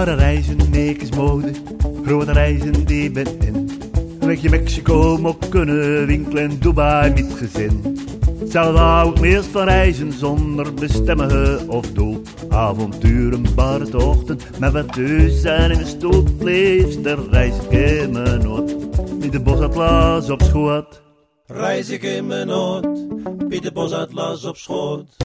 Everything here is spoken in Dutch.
Verre reizen, nekens mode, grote reizen die ben in. Weg je Mexico, moet kunnen winkelen in Dubai met gezin. Hetzelfde hou ik meest van reizen zonder bestemmige of doel. Avonturen, barre tochten, met wat thuis en in een stoel. Het liefste reis ik in mijn nood, met de bosatlas op schoot. Reis ik in mijn nood, met de bosatlas op schoot.